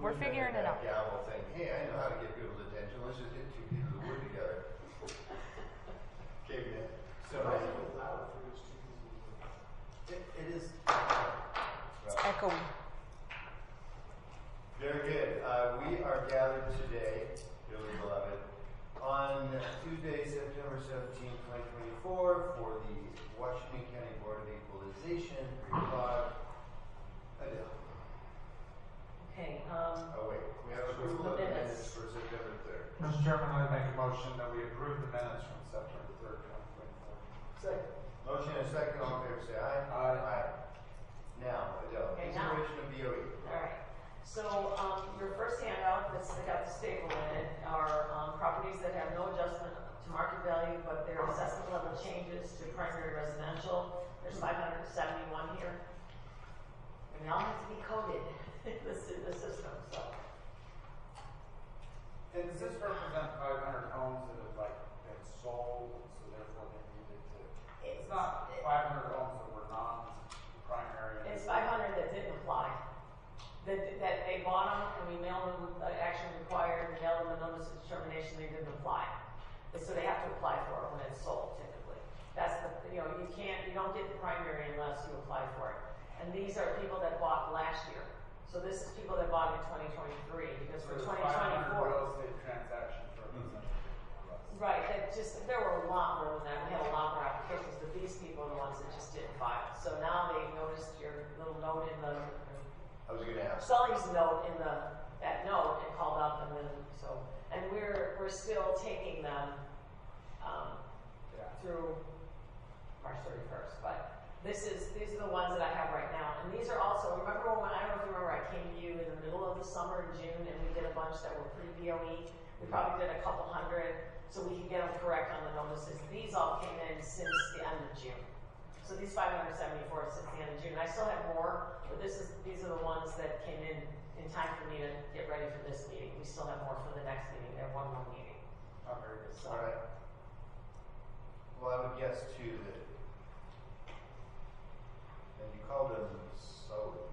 We're figuring it out. Gavel thing. Hey, I know how to get people's attention. Let's just hit two pieces of wood together. Caveman. So it is. It's echoey. Very good. We are gathered today, dearly beloved, on Tuesday, September 17, 2024, for the Washington County Board of Equalization 3 o'clock. Adele. Okay. Oh wait, we have approval of the minutes for September 3rd. Mr. Chairman, I make a motion that we approve the minutes from September 3rd, 2024. Second. Motion and a second. All in favor, say aye. Aye. Now, Adele, Okay, consideration of BOE. All right. So your first handout that's got the staple in it are properties that have no adjustment to market value, but their assessment level changes to primary residential. There's 571 here. And they all have to be coded in the system. So. And does this represent 500 homes that have been sold, so therefore they needed to? It's not 500 homes that were non-primary. It's 500 that didn't apply. That they bought them and we mailed them, action required, we mailed them a notice of determination, they didn't apply. So they have to apply for it when it's sold typically. That's the, you don't get the primary unless you apply for it. And these are people that bought last year. So this is people that bought in 2023 because for 2024. 500 real estate transactions represent. Right, there were a lot more than that. We had a lot more applications, but these people are the ones that just didn't file. So now they noticed your little note in the I was going to ask. Sully's note in that note and called up and then and we're still taking them through March 31st. But these are the ones that I have right now. And these are also, remember when I don't know if you remember, I came to you in the middle of the summer in June and we did a bunch that were pre-BOE. We probably did a couple hundred so we could get them correct on the notices. These all came in since the end of June. So these 574 since the end of June. I still have more, but these are the ones that came in time for me to get ready for this meeting. We still have more for the next meeting. We have one more meeting. Oh, very good. So. All right. Well, I would guess too that, and you called them Sully.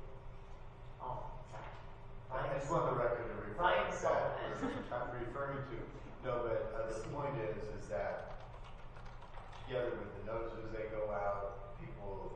Oh, sorry. I just want the record to reflect Ryan that Sullivan. I'm referring to. No, but the point is that together with the notices they go out, people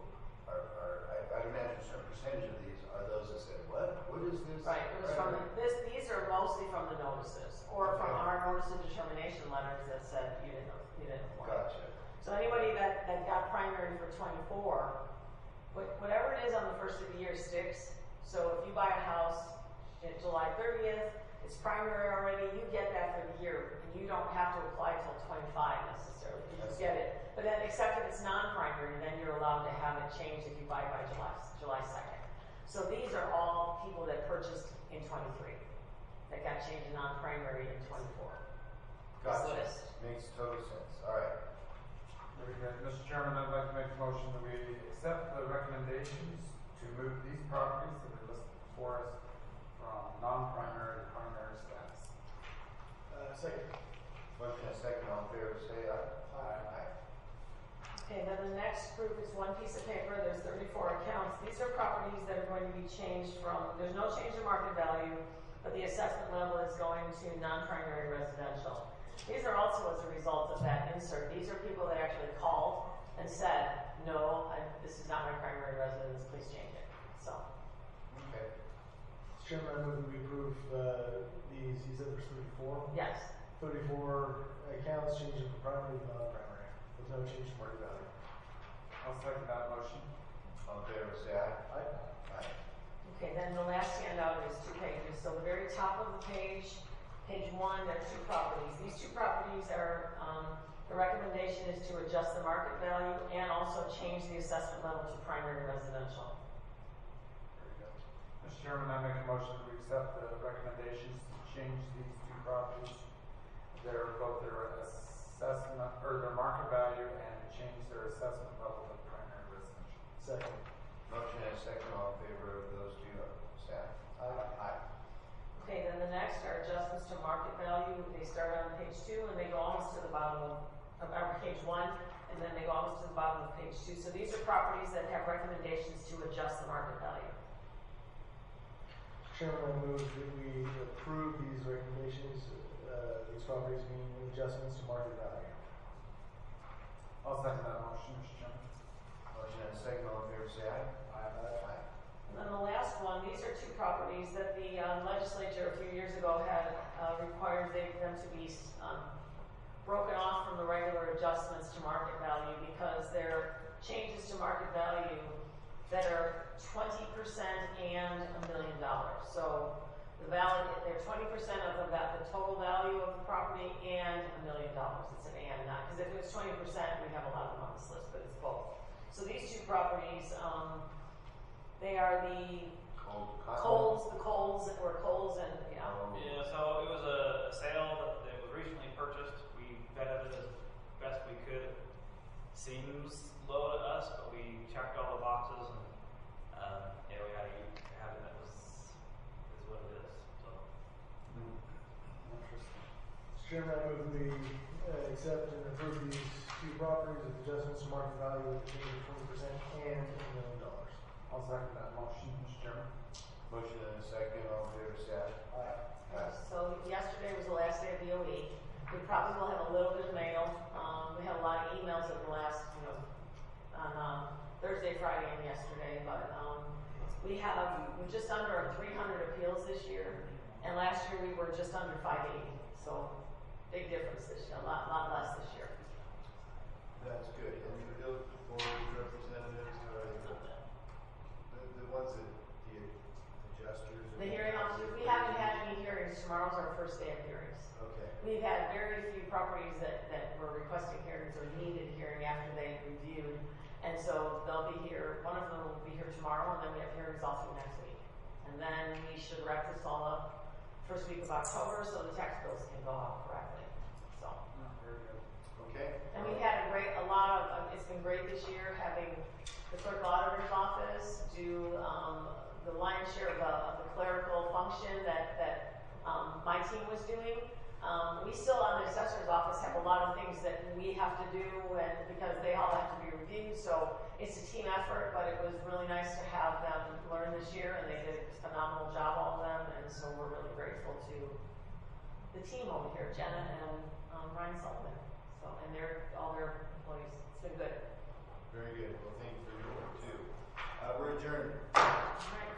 I'd imagine a certain percentage of these are those that say, what is this? Right. It was from these are mostly from the notices or from our notice of determination letters that said you didn't apply. Gotcha. So anybody that got primary for 24, whatever it is on the first of the year sticks. So if you buy a house in July 30th, it's primary already, you get that for the year. And you don't have to apply till 25 necessarily. You just get it. But then except if it's non-primary, then you're allowed to have it changed if you buy by July 2nd. So these are all people that purchased in 23 that got changed to non-primary in 24. Gotcha. This list. Makes total sense. All right. Very good. Mr. Chairman, I'd like to make a motion that we accept the recommendations to move these properties that are listed before us from non-primary to primary status. Second. Motion and second. All in favor, say aye. Aye. Okay, then the next group is one piece of paper. There's 34 accounts. These are properties that are going to be changed from, there's no change in market value, but the assessment level is going to non-primary residential. These are also as a result of that insert. These are people that actually called and said, no, this is not my primary residence, please change it. So. Okay. Mr. Chairman, I move that we approve these, you said there's 34? Yes. 34 accounts changing from primary to non-primary, with no change to market value. I'll second that motion. All in favor, say aye. Aye. Aye. Okay, then the last handout is 2 pages. So the very top of the page, page 1, there are 2 properties. These 2 properties are, the recommendation is to adjust the market value and also change the assessment level to primary residential. Very good. Mr. Chairman, I make a motion that we accept the recommendations to change these 2 properties. Both their assessment or their market value and change their assessment level to primary residential. Second. Motion and second. All in favor of those 2, say aye. Aye. Okay, then the next are adjustments to market value. They start on page 2 and they go almost to the bottom of page 1, and then they go almost to the bottom of page 2. So these are properties that have recommendations to adjust the market value. Chairman, I move that we approve these recommendations, these properties being adjustments to market value. I'll second that motion, Mr. Chairman. Motion and a second, all in favor, say aye. Aye. And then the last one, these are two properties that the legislature a few years ago had required them to be broken off from the regular adjustments to market value because they're changes to market value that are 20% and $1 million. So the value, they're 20% of the total value of the property and $1 million. It's an and, not because if it was 20%, we'd have a lot of them on this list, but it's both. So these two properties, they are the Coles and Yeah, so it was a sale that was recently purchased. We vetted it as best we could. Seems low to us, but we checked all the boxes and yeah, we had to have it. That is what it is. So Interesting. Mr. Chairman, I move we accept and approve these two properties with adjustments to market value with a change of 20% and $1 million. I'll second that motion, Mr. Chairman. Motion and a second, all in favor, say aye. Aye. So yesterday was the last day of BOE. We probably will have a little bit of mail. We had a lot of emails over the last, on Thursday, Friday, and yesterday. But we're just under 300 appeals this year, and last year we were just under 580. So big difference this year. A lot less this year. That's good. And the bill board representatives, how are they? The ones that the adjusters. The hearing officers, we haven't had any hearings. Tomorrow's our first day of hearings. Okay. We've had very few properties that were requesting hearings or needed hearing after they reviewed. And so they'll be here, one of them will be here tomorrow, and then we have hearings all through next week. And then we should wrap this all up first week of October so the tax bills can go out correctly. So. Very good. Okay. And we've had it's been great this year having the clerk auditor's office do the lion's share of the clerical function that my team was doing. We still on the assessor's office have a lot of things that we have to do and because they all have to be reviewed. So it's a team effort, but it was really nice to have them learn this year and they did a phenomenal job, all of them. And so we're really grateful to the team over here, Jenna and Ryan Sullivan. So, and all their employees. It's been good. Very good. Well, thank you for your work too. We're adjourned. All right.